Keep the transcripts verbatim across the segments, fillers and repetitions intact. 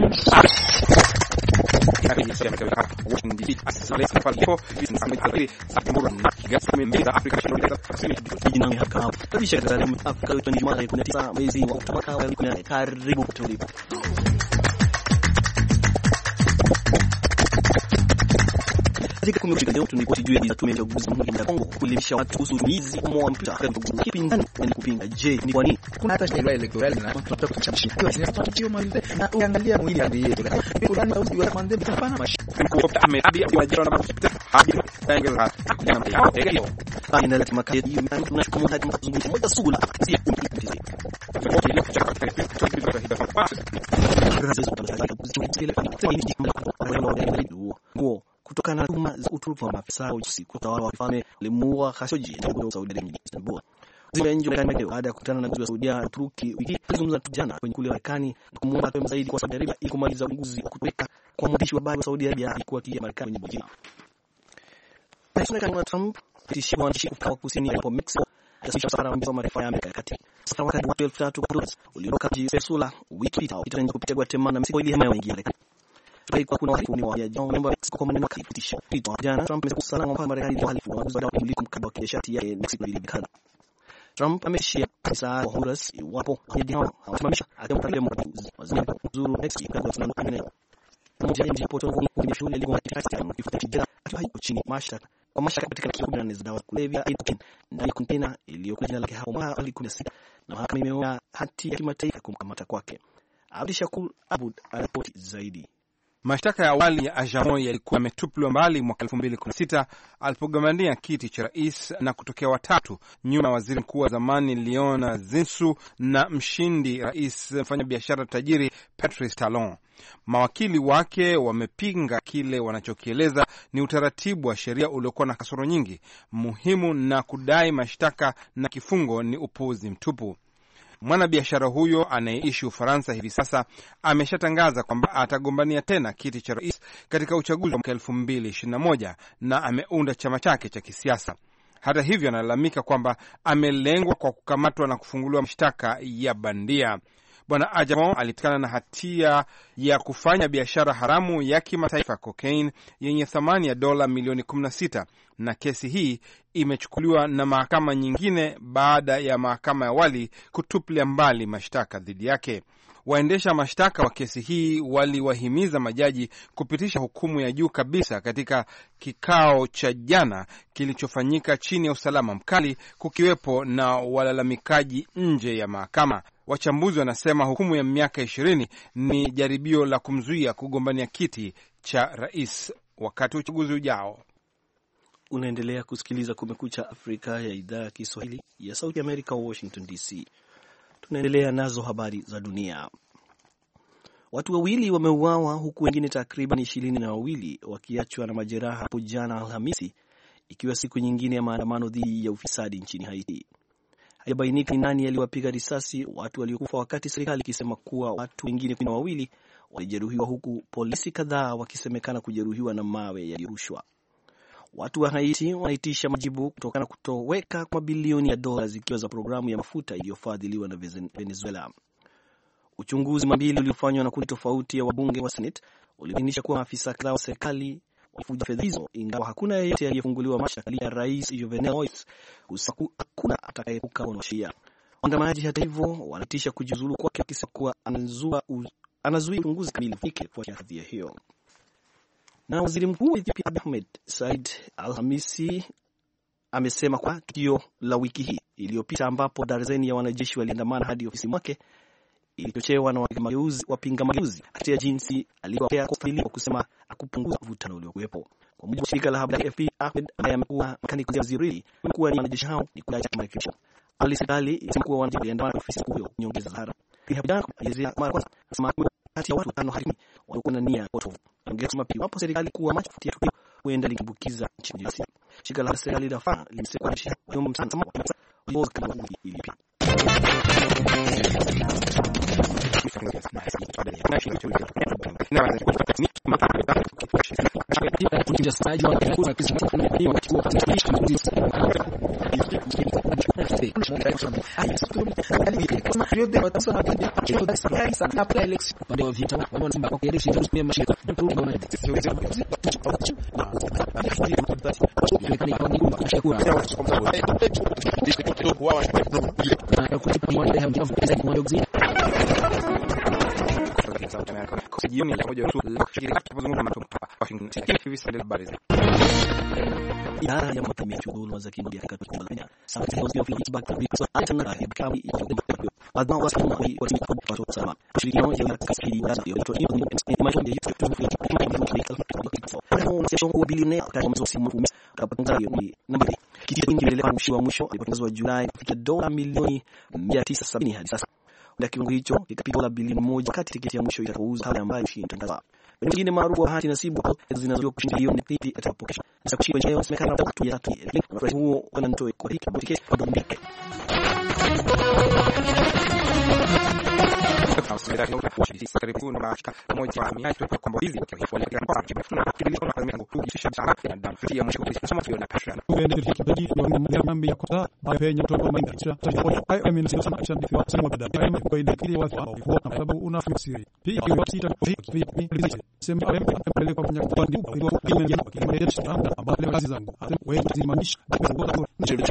Karibu tulipo. Katika kumekucha leo tunipoti juu ya tume ya uchaguzi ya Kongo kuelimisha watu kuhusu utumizi wa mpita kipindani na kupinga. Je, ni kwa nini kuna hata sheria electoral na tunataka kuchapisha kwa sisi tunataka malize na uangalia mwili hadi yetu fulani au ndio kwanza mtafana mashi kwa Ahmed Abi majira na mapita hadi tangeza kuna yao tegeo ana la makati tunashukuru hadi mazungumzo moja sugula si kumtizi kwa kutokana na tuhuma za uturufu wa maafisa wa usiku utawala wa kifalme limuua Khashoggi ndio Saudi Arabia Istanbul. Zile nje ya Marekani baada ya kukutana na wa Saudi na Turuki wiki iliyozungumza tu jana kwenye kule Marekani na kumuomba atoe msaada kwa Saudi Arabia ili kumaliza uguzi wa kuweka kwa mwandishi wa habari wa Saudi Arabia alikuwa kia Marekani kwenye bojina. President Trump tishia mwandishi kutoka kusini ya Mexico tasisha safari ya mataifa ya Amerika kati. Safari wakati wa elfu tatu kwa dola ulioka Venezuela wiki iliyopita itaenda kupitia Guatemala na Mexico ili hema waingia Kwa kuna watu ni wa ya John member kwa maneno kipitisho. Jana Trump amesema usalama wa Marekani ndio halifu wa baada ya kuliko mkataba wa kibiashara ya Mexico ilibikana. Trump ameshia kanisa wa Honduras iwapo hajao hawasimamisha atamtalia mkazi waziri zuru Mexico kwa sababu amenena. Mmoja ndipo tovuti kwenye shule ile katika kifuta jela akiwa hapo chini mashtaka kwa mashtaka katika kikundi na dawa kulevya ipin ndani container iliyokuwa jina lake hapo mwaka elfu mbili kumi na sita na mahakama imeona hati ya kimataifa kumkamata kwake. Abdishakur Abud anaripoti zaidi. Mashtaka ya awali ya Ajamon yalikuwa yametupiliwa mbali mwaka elfu mbili kumi na sita alipogombania kiti cha rais na kutokea watatu nyuma ya waziri mkuu wa zamani Leon Zinsou na mshindi rais mfanya biashara tajiri Patrice Talon. Mawakili wake wamepinga kile wanachokieleza ni utaratibu wa sheria uliokuwa na kasoro nyingi muhimu na kudai mashtaka na kifungo ni upuuzi mtupu. Mwanabiashara huyo anayeishi Ufaransa hivi sasa ameshatangaza kwamba atagombania tena kiti cha rais katika uchaguzi wa mwaka elfu mbili ishirini na moja na ameunda chama chake cha kisiasa. Hata hivyo analalamika kwamba amelengwa kwa kukamatwa na kufunguliwa mashtaka ya bandia. Bwana Ajamon alitikana na hatia ya kufanya biashara haramu ya kimataifa cocaine yenye thamani ya dola milioni kumi na sita na kesi hii imechukuliwa na mahakama nyingine baada ya mahakama ya awali kutupilia mbali mashtaka dhidi yake. Waendesha mashtaka wa kesi hii waliwahimiza majaji kupitisha hukumu ya juu kabisa katika kikao cha jana kilichofanyika chini ya usalama mkali, kukiwepo na walalamikaji nje ya mahakama. Wachambuzi wanasema hukumu ya miaka ishirini ni jaribio la kumzuia kugombania kiti cha rais wakati wa uchaguzi ujao. Unaendelea kusikiliza Kumekucha Afrika ya idhaa ya Kiswahili ya Sauti Amerika, Washington D C. Tunaendelea nazo habari za dunia. Watu wawili wameuawa huku wengine takriban ishirini na wawili wakiachwa na majeraha hapo jana Alhamisi, ikiwa siku nyingine ya maandamano dhidi ya ufisadi nchini Haiti. Haibainika ni nani aliwapiga risasi watu waliokufa, wakati serikali ikisema kuwa watu wengine kumi na wawili walijeruhiwa, huku polisi kadhaa wakisemekana kujeruhiwa na mawe yaliyorushwa. Watu wa Haiti wanaitisha majibu kutokana na kutoweka kwa bilioni ya dola zikiwa za programu ya mafuta iliyofadhiliwa na Venezuela. Uchunguzi mabili uliofanywa na kundi tofauti ya wabunge wa Senate ulibainisha kuwa maafisa kadhaa wa serikali walifuja fedha hizo, ingawa hakuna yeyote aliyefunguliwa mashtaka ya Rais Jovenel Moise. Usaku hakuna atakayeepuka na sheria. Waandamanaji hata hivyo wanaitisha kujiuzulu kwake, akisema kuwa anazua anazuia uchunguzi kamili fike kwa kadhia hiyo. Na waziri mkuu wa Ethiopia Ahmed Said Alhamisi amesema kwa tukio la wiki hii iliyopita ambapo darzeni ya wanajeshi waliandamana hadi ofisi mwake ilichochewa na wapinga mageuzi atia jinsi aliyopokea kwa kusema akupunguza mvutano uliokuwepo. Kwa mujibu wa shirika la habari A F P, Ahmed ambaye amekuwa mkani kwa waziri mkuu ni wanajeshi hao ni kudai marekebisho. Alisema ilisema kuwa wanajeshi waliandamana ofisi kuu nyongeza zahara. Pia jana alizia mara kwanza sema kati ya watu watano hadi walikuwa na nia potofu. Angesema pia wapo serikali kuwa macho kufuatia tukio huenda likibukiza nchini jinsi. Shirika la serikali la F A limesema kwa shirika wa msamaha wa kama ilipi. yote watasema kitu cha serikali sana kwa election pande wa vita wao wanasema kwa election ndio kwa mashirika mtu ndio wana jioni ya moja tu kushiriki kuzungumza na mtoto Washington hivi sasa habari idara ya matumizi huduma za kimwili katika Kenya sasa ndio ofisi back to alternate kama adma wa kwa kwa watu sana ushirikiano ya kasiri wa radio to hiyo ni mashauri ya YouTube session kwa bilionea kama msosi mkuu kapata ni namba kitu kingine leo mwisho wa mwisho ilipotangazwa Julai kufikia dola milioni mia tisa sabini hadi sasa na kiwango hicho kitapiga dola bilioni moja wakati tiketi ya mwisho itakauzwa pale ambayo itangaza. Wengine maarufu wa hati nasibu zinazokuwa kushinda milioni mbili atapokea. Sasa kushika chenyewe semekana tatu ya tatu. Kwa huo wanatoa kwa tiketi kwa Dominique. Ausira kwa kushiriki karibu na mashika moja wa mia tatu kwa hizi kwa wale kwa kwa kile kwa mimi kujisha sana na damu ya mwisho kusema sio na passion. Tuende kitaji na mambo ya kota penye kutoka maisha. I am in some action if you are some bad. I am going to kill watu ambao kwa sababu unafanya siri. Pia kwa sita pia ni sema I am mpeleka kwa kwenye kupandi kwa kimenya kwa kimenya sana ambao kazi zangu. Hata wewe zimanisha kwa kwa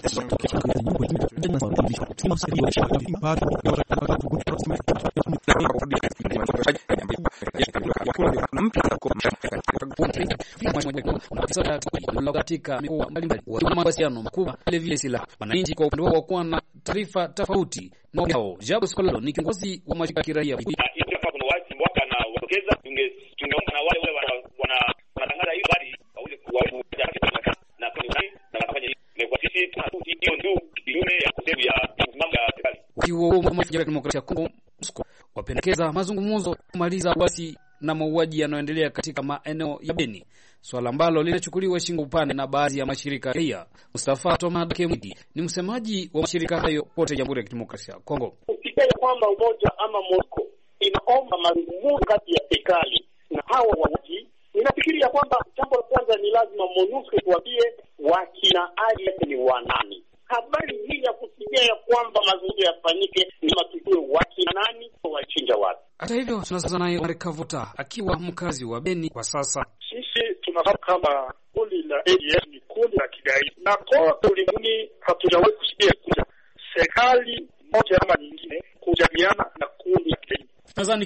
katika mikoa mbalimbali wana mawasiliano makubwa vile vile silaha wananchi kwa upande wao kuwa na taarifa tofauti na wao. Jabo Skolalo ni kiongozi wa mashirika ya kiraia kuna watu mwaka na waongeza tunge tungeomba na wale wale wana wanatangaza hiyo bali waweze kuwaona na na kufanya hiyo kwa sisi hiyo ndio kinyume ya kusema ya mambo ya serikali. Kiwo wa Jamhuri ya Demokrasia ya Kongo wapendekeza mazungumzo kumaliza wasi na mauaji yanayoendelea katika maeneo ya Beni, swala ambalo linachukuliwa shingo upande na baadhi ya mashirika ya Mustafa Tomad Kemudi ni msemaji wa mashirika hayo pote Jamhuri ya Demokrasia ya Kongo. Ukitia kwamba umoja ama Moscow inaomba mazungumzo kati ya serikali na hawa wauaji, ninafikiria kwamba jambo la kwanza ni lazima MONUSCO tuambie wakina ali ni wanani. Habari hii ya kusikia ya kwamba mazungumzo yafanyike ni matujue wakina nani wachinja watu. Hata hivyo tunazungumza naye Omar Kavuta akiwa mkazi wa Beni kwa sasa. Sisi tunafahamu kama kundi la A D F ni kundi la kigaidi na kote ulimwenguni hatujawahi kusikia kuja serikali moja ama nyingine kujadiliana na kundi la kigaidi. Nadhani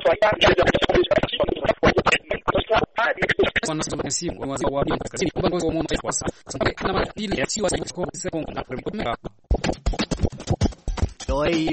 wanasema simu wa waziri wa kaskazini kwa ngozi wa mmoja kwa sasa na madili ya siwa kwa sekonda na kumeka Oi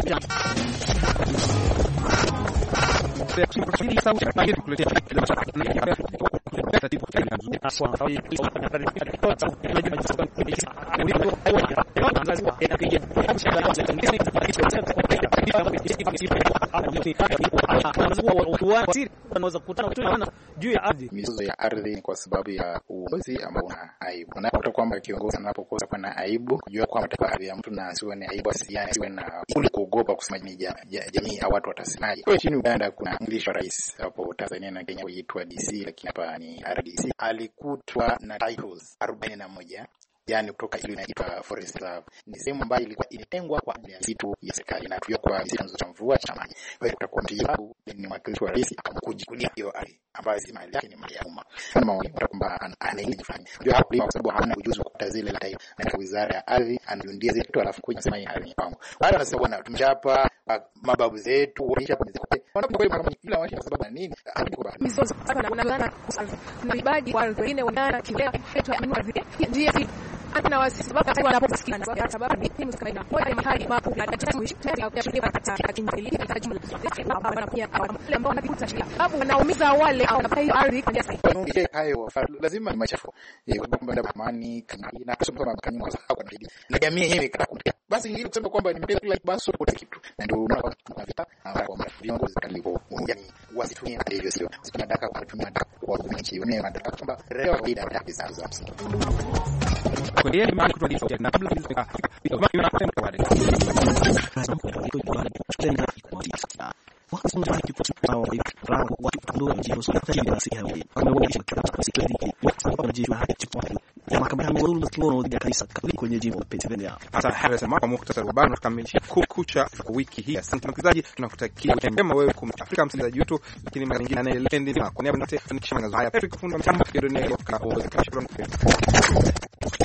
wanaweza kukutana kutana juu ya ardhi. Mizozo ya ardhi ni kwa sababu ya uongozi ambao una aibu. Na kutoka kwamba kiongozi anapokosa kuwa na aibu, kujua kwamba ardhi ya mtu na asiwe na aibu, asiane asiwe na kule kuogopa kusema ni jamii au watu watasemaje. Kwa nchini Uganda kuna mlisho rais hapo Tanzania na Kenya huitwa D C, lakini hapa ni R D C. Alikutwa na titles arobaini na moja yani kutoka ile inaitwa forest reserve. Ni sehemu ambayo ilikuwa ilitengwa kwa ajili ya misitu ya serikali na tuyo kwa chanzo cha mvua cha maji. Kwa hiyo kutakuwa mtibabu ni mwakilishi wa rais akamkujikulia hiyo ardhi ambayo si mali yake, ni mali ya umma. Kama wanaona kwamba anaingia fulani ndio hapo kwa sababu hana ujuzi wa kukuta zile la taifa na wizara ya ardhi anajundia zile kitu alafu kuja sema hii ardhi pango. Wale wanasema bwana tumechapa mababu zetu waisha kwa mzee. Wanapokuwa kama ila wacha sababu nini? Mizozo hapa na unaanza na ibadi kwa wengine wana kilea yetu ya ardhi. Ndio ana wasiwasi sababu wanaposikia kwa sababu ni timu kaina kwa mahali mapu na tatizo ya shirika katika kinjili kwa jumla na pia wale ambao wanapita shida sababu wanaumiza wale au wanapata ardhi kwa njia sahihi. Hayo lazima ni machafu kwa kwamba amani na kusema kama kanyo kwa sababu na na jamii hii ikatakuta basi ili kusema kwamba ni mpira like basi kwa kitu na ndio unaona kwa vita kwa viongozi kalivyo yani wasitumie ndivyo sio tunataka kutumia kwa wananchi wenyewe wanataka kwamba leo bila haki za msingi kwa hiyo mali kutoa sauti na kabla hizo kama unasema kwa wale wakati mmoja kifuatao rao watu ndio ndio sio tatizo la sehemu kama wao kwa sikeli wakati wa jicho hadi chipo ya mahakama ya Mzulu Kingono dhidi ya kanisa Katoliki kwenye jimbo la Pennsylvania. Hata Harris Mark kwa muhtasari wa habari tunakamilisha kukucha wiki hii. Asante msikilizaji, tunakutakia wiki njema wewe kwa Afrika msikilizaji wetu, lakini mara nyingine anaelendi kwa niaba ya wote tunakisha haya Patrick Funda mtambo ya dunia kwa uongozi.